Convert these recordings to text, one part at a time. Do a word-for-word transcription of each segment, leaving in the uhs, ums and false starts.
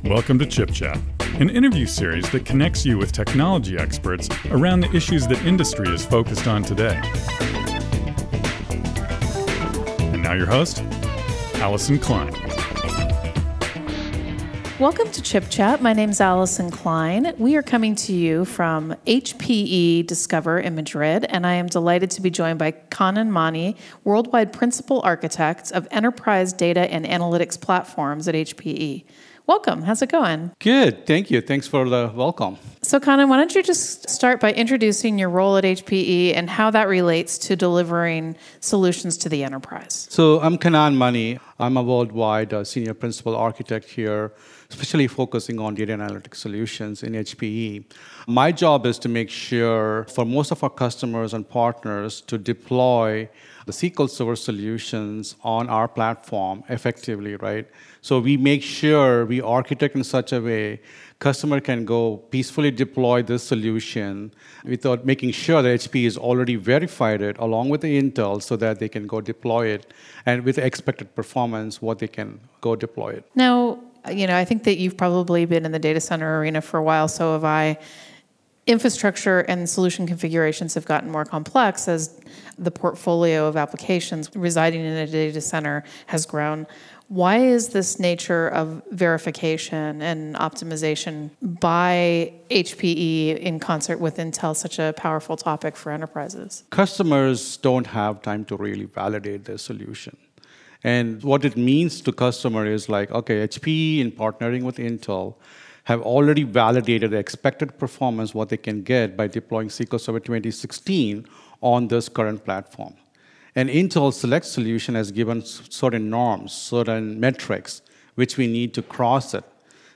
Welcome to Chip Chat, an interview series that connects you with technology experts around the issues that industry is focused on today. And now your host, Allison Klein. Welcome to Chip Chat. My name's Allison Klein. We are coming to you from H P E Discover in Madrid, and I am delighted to be joined by Kannan Mani, Worldwide Principal Architect of Enterprise Data and Analytics Platforms at H P E. Welcome. How's it going? Good. Thank you. Thanks for the welcome. So, Kannan, why don't you just start by introducing your role at H P E and how that relates to delivering solutions to the enterprise? So, I'm Kannan Mani. I'm a worldwide uh, senior principal architect here, especially focusing on data analytics solutions in H P E. My job is to make sure for most of our customers and partners to deploy the S Q L Server solutions on our platform effectively, right? So we make sure we architect in such a way customer can go peacefully deploy this solution without making sure that H P E has already verified it along with the Intel so that they can go deploy it, and with the expected performance, what they can go deploy it. Now, you know, I think that you've probably been in the data center arena for a while, so have I. Infrastructure and solution configurations have gotten more complex as the portfolio of applications residing in a data center has grown. Why is this nature of verification and optimization by H P E in concert with Intel such a powerful topic for enterprises? Customers don't have time to really validate their solution. And what it means to customer is like, okay, H P E in partnering with Intel have already validated the expected performance, what they can get by deploying S Q L Server twenty sixteen on this current platform. And Intel Select solution has given certain norms, certain metrics, which we need to cross it.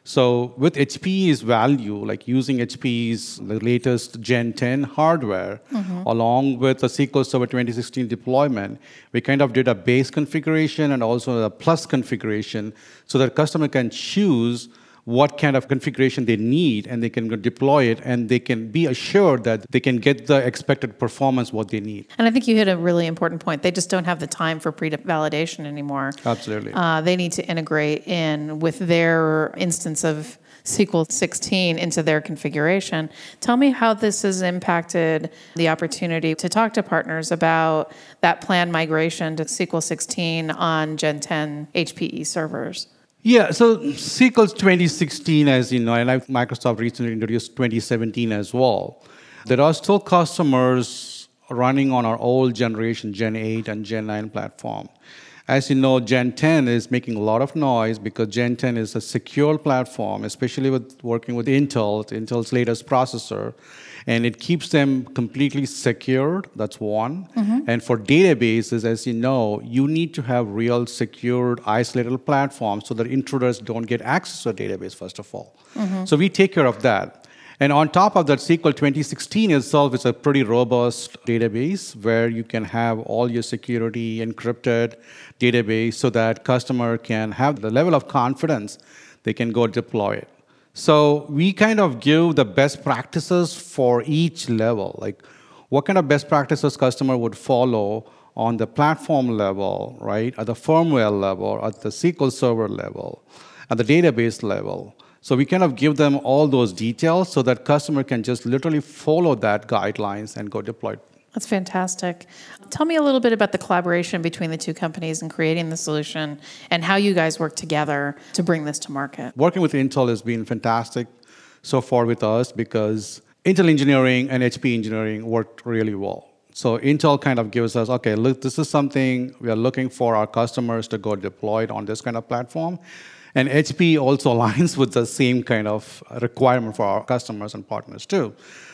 So with H P E's value, like using H P E's the latest Gen ten hardware, mm-hmm. along with the S Q L Server twenty sixteen deployment, we kind of did a base configuration and also a plus configuration so that customer can choose what kind of configuration they need, and they can go deploy it, and they can be assured that they can get the expected performance what they need. And I think you hit a really important point. They just don't have the time for pre-validation anymore. Absolutely. Uh, they need to integrate in with their instance of S Q L sixteen into their configuration. Tell me how this has impacted the opportunity to talk to partners about that planned migration to S Q L sixteen on Gen ten H P E servers. Yeah, so S Q L twenty sixteen, as you know, and Microsoft recently introduced twenty seventeen as well. There are still customers running on our old generation, Gen eight and Gen nine platform. As you know, Gen ten is making a lot of noise because Gen ten is a secure platform, especially with working with Intel, Intel's latest processor. And it keeps them completely secured, that's one. Mm-hmm. And for databases, as you know, you need to have real secured, isolated platforms so that intruders don't get access to the database, first of all. Mm-hmm. So we take care of that. And on top of that, S Q L twenty sixteen itself is a pretty robust database where you can have all your security encrypted database so that customer can have the level of confidence they can go deploy it. So we kind of give the best practices for each level, like what kind of best practices customer would follow on the platform level, right, at the firmware level, at the S Q L Server level, at the database level. So we kind of give them all those details so that customer can just literally follow that guidelines and go deploy it. That's fantastic. Tell me a little bit about the collaboration between the two companies in creating the solution and how you guys work together to bring this to market. Working with Intel has been fantastic so far with us because Intel engineering and H P engineering worked really well. So Intel kind of gives us, okay, look, this is something we are looking for our customers to go deploy it on this kind of platform. And H P also aligns with the same kind of requirement for our customers and partners too.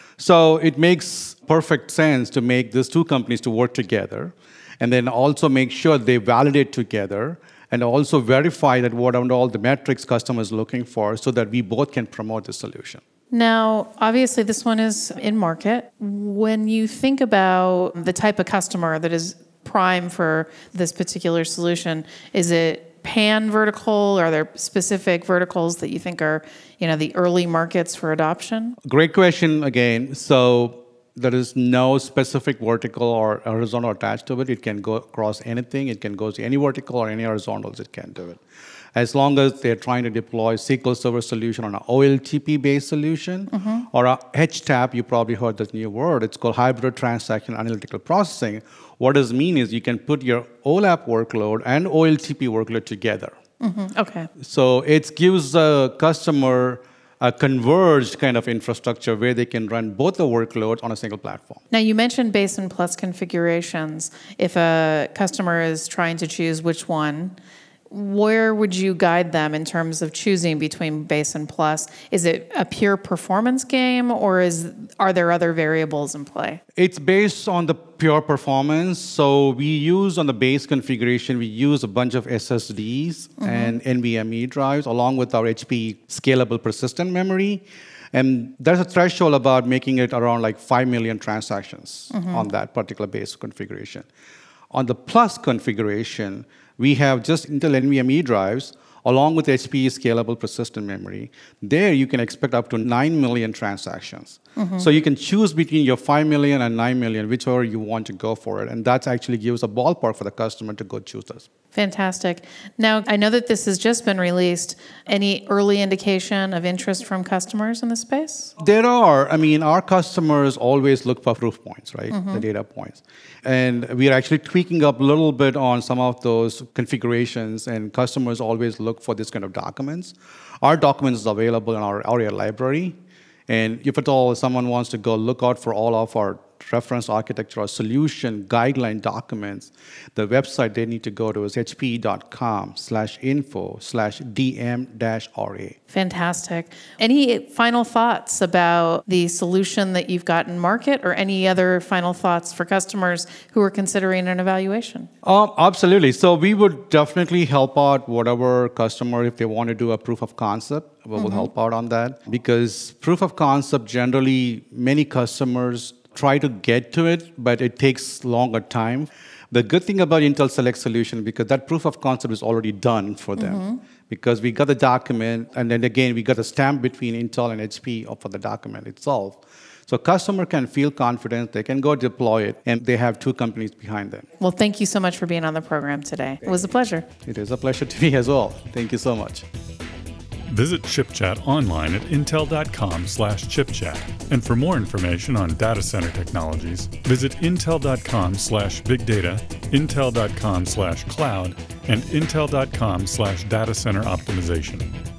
So it makes perfect sense to make these two companies to work together and then also make sure they validate together and also verify that what are all the metrics customers are looking for so that we both can promote the solution. Now, obviously, this one is in market. When you think about the type of customer that is prime for this particular solution, is it pan vertical? Are there specific verticals that you think are, you know, the early markets for adoption? Great question again. So There is no specific vertical or horizontal attached to it. It can go across anything. It can go to any vertical or any horizontals. It can do it. As long as they're trying to deploy S Q L Server solution on an O L T P-based solution mm-hmm. or a H T A P, you probably heard this new word. It's called Hybrid Transaction Analytical Processing. What does it mean is you can put your OLAP workload and O L T P workload together. Mm-hmm. Okay. So it gives a customer a converged kind of infrastructure where they can run both the workloads on a single platform. Now, you mentioned base and plus configurations. If a customer is trying to choose which one, where would you guide them in terms of choosing between base and plus? Is it a pure performance game, or is are there other variables in play? It's based on the pure performance. So we use on the base configuration, we use a bunch of S S Ds mm-hmm. and NVMe drives along with our H P scalable persistent memory. And there's a threshold about making it around like five million transactions mm-hmm. on that particular base configuration. On the plus configuration, we have just Intel NVMe drives along with H P scalable persistent memory. There you can expect up to nine million transactions. Mm-hmm. So you can choose between your five million and nine million, whichever you want to go for it. And that actually gives a ballpark for the customer to go choose this. Fantastic. Now, I know that this has just been released. Any early indication of interest from customers in the space? There are. I mean, our customers always look for proof points, right? Mm-hmm. The data points. And we are actually tweaking up a little bit on some of those configurations, and customers always look for this kind of documents. Our documents is available in our ARIA library. And if at all someone wants to go look out for all of our reference architecture or solution guideline documents, the website they need to go to is hpe.com slash info slash dm dash ra. Fantastic. Any final thoughts about the solution that you've got in market, or any other final thoughts for customers who are considering an evaluation? Um, absolutely. So we would definitely help out whatever customer, if they want to do a proof of concept, we will mm-hmm. help out on that. Because proof of concept, generally, many customers try to get to it, but it takes longer time. The good thing about Intel Select Solution, because that proof of concept is already done for them, mm-hmm. because we got the document, and then again, we got a stamp between Intel and H P for the document itself. So customer can feel confident, they can go deploy it, and they have two companies behind them. Well, thank you so much for being on the program today. It was a pleasure. It is a pleasure to me as well. Thank you so much. Visit ChipChat online at intel.com slash chipchat. And for more information on data center technologies, visit intel.com slash big data, intel.com slash cloud, and intel.com slash data center optimization.